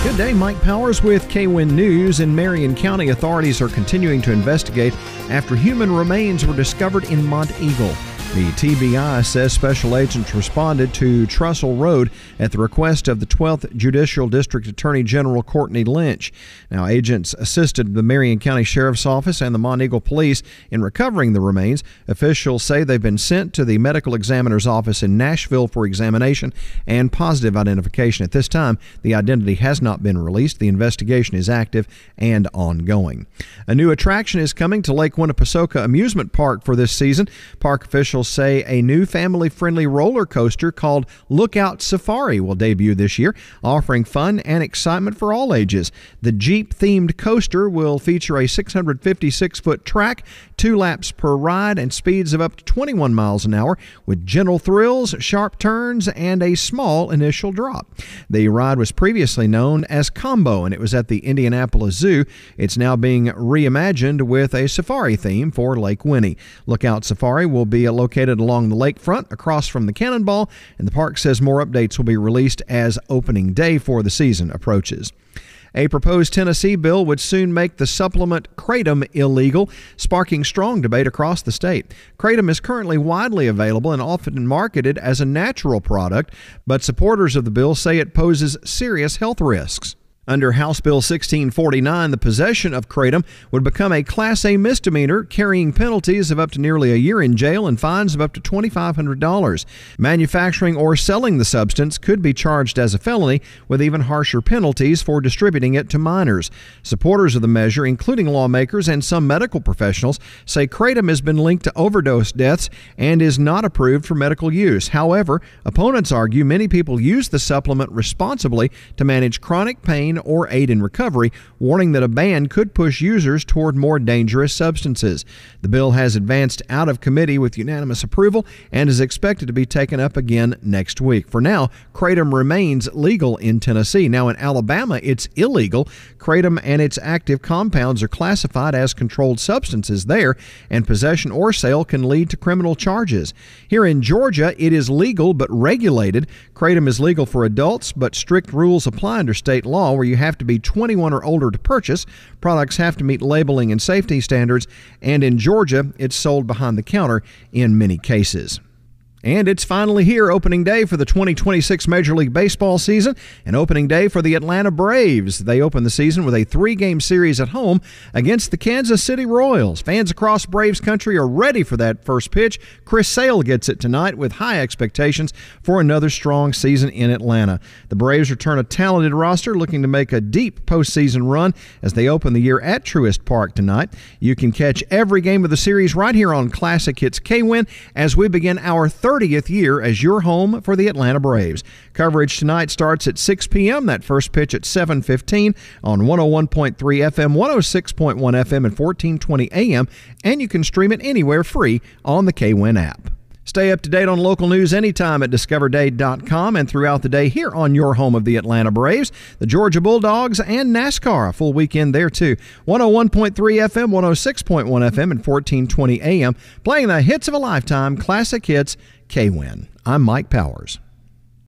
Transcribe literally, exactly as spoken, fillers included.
Good day, Mike Powers with K W I N News. In Marion County, authorities are continuing to investigate after human remains were discovered in Monteagle. The T B I says special agents responded to Trussell Road at the request of the twelfth Judicial District Attorney General Courtney Lynch. Now, agents assisted the Marion County Sheriff's Office and the Monteagle Police in recovering the remains. Officials say they've been sent to the medical examiner's office in Nashville for examination and positive identification. At this time, the identity has not been released. The investigation is active and ongoing. A new attraction is coming to Lake Winnepesaukah Amusement Park for this season. Park officials say a new family-friendly roller coaster called Lookout Safari will debut this year, offering fun and excitement for all ages. The Jeep-themed coaster will feature a six hundred fifty-six foot track, two laps per ride, and speeds of up to twenty-one miles an hour, with gentle thrills, sharp turns, and a small initial drop. The ride was previously known as Combo, and it was at the Indianapolis Zoo. It's now being reimagined with a safari theme for Lake Winnie. Lookout Safari will be located along the lakefront across from the Cannonball, and the park says more updates will be released as opening day for the season approaches. A proposed Tennessee bill would soon make the supplement Kratom illegal, sparking strong debate across the state. Kratom is currently widely available and often marketed as a natural product, but supporters of the bill say it poses serious health risks. Under House Bill sixteen forty-nine, the possession of kratom would become a Class A misdemeanor, carrying penalties of up to nearly a year in jail and fines of up to twenty-five hundred dollars. Manufacturing or selling the substance could be charged as a felony, with even harsher penalties for distributing it to minors. Supporters of the measure, including lawmakers and some medical professionals, say kratom has been linked to overdose deaths and is not approved for medical use. However, opponents argue many people use the supplement responsibly to manage chronic pain or aid in recovery, warning that a ban could push users toward more dangerous substances. The bill has advanced out of committee with unanimous approval and is expected to be taken up again next week. For now, kratom remains legal in Tennessee. Now, in Alabama, it's illegal. Kratom and its active compounds are classified as controlled substances there, and possession or sale can lead to criminal charges. Here in Georgia, it is legal but regulated. Kratom is legal for adults, but strict rules apply under state law, where you have to be twenty-one or older to purchase. Products have to meet labeling and safety standards, and in Georgia, it's sold behind the counter in many cases. And it's finally here, opening day for the twenty twenty-six Major League Baseball season, and opening day for the Atlanta Braves. They open the season with a three-game series at home against the Kansas City Royals. Fans across Braves country are ready for that first pitch. Chris Sale gets it tonight with high expectations for another strong season in Atlanta. The Braves return a talented roster looking to make a deep postseason run as they open the year at Truist Park tonight. You can catch every game of the series right here on Classic Hits K W I N as we begin our thirtieth year as your home for the Atlanta Braves. Coverage tonight starts at six p.m. That first pitch at seven fifteen on one oh one point three F M, one oh six point one F M, and fourteen twenty A M, and you can stream it anywhere free on the K W I N app. Stay up to date on local news anytime at discover day dot com and throughout the day here on your home of the Atlanta Braves, the Georgia Bulldogs, and NASCAR. A full weekend there, too. one oh one point three F M, one oh six point one F M, and fourteen twenty A M, playing the hits of a lifetime, classic hits, K W I N. I'm Mike Powers.